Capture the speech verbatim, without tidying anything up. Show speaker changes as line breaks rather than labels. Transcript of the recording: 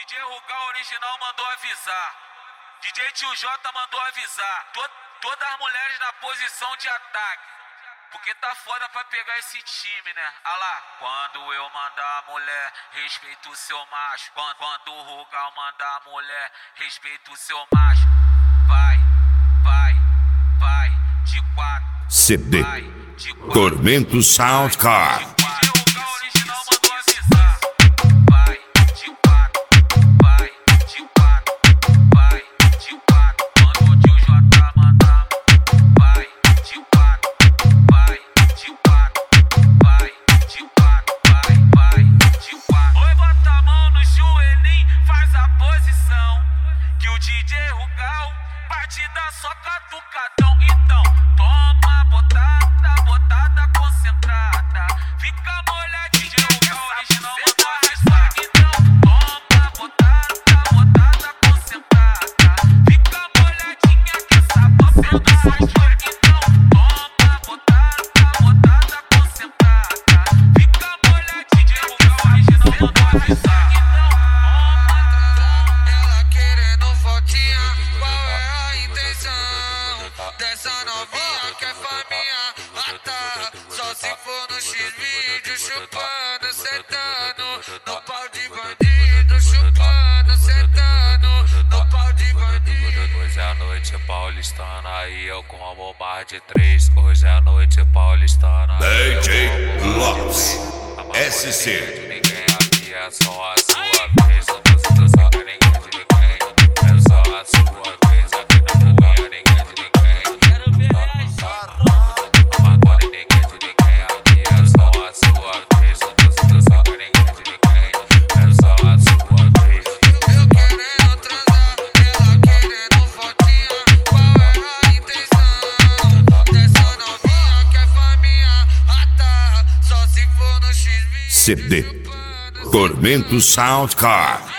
J Rugal original mandou avisar. D J Tio J mandou avisar. To todas as mulheres na posição de ataque. Porque tá foda pra pegar esse time, né? Ah lá. Quando eu mandar a mulher, respeito o seu macho. Quando, quando o Rugal mandar a mulher, respeito o seu macho. Vai, vai, vai, de quatro.
C D
Vai, de quatro.
Tormento Soundcar.
D J Rugal original mandou avisar. Vai, de quatro. Vai, de quatro. Vai, de quatro. Quando o Tio J mandar, vai, de quatro. Vai, de quatro. Vai, de quatro. Vai, vai, de quatro. Oi, bota a mão no joelhinho, faz a posição. Que o D J Rugal vai te dar só catucadão. Então, toma botada, botada concentrada. Fica molhadinha, D J Rugal original mandou avisar. Então, toma botada, botada concentrada. Fica molhadinha que essa bosta do sai. Então, toma botada, botada concentrada. Fica molhadinha, D J Rugal original mandou avisar.
Ela querendo voltinha, qual é a intenção dessa novinha que é faminha? Ah tá, só se for no X-Vídeo, chupando, sentando no pau de bandido, chupando, sentando no pau de bandido.
Hoje é a noite paulistana e eu como bar de três. Hoje é a noite paulistana.
D J Lopes S C.
Ninguém aqui é só a sua vez. Eu não sou ninguém de ninguém. É só a sua vez. Aqui não é ninguém de ninguém.
Quero ver
Agora ninguém de ninguém. Aqui é só a sua vez. Eu não sou ninguém de ninguém. É só a sua vez.
Eu querendo transar, ela querendo voltinha, qual é a intenção dessa novinha que é faminha? Ah tá, só se for no X-Vídeo.
C D Tormento Soundcar.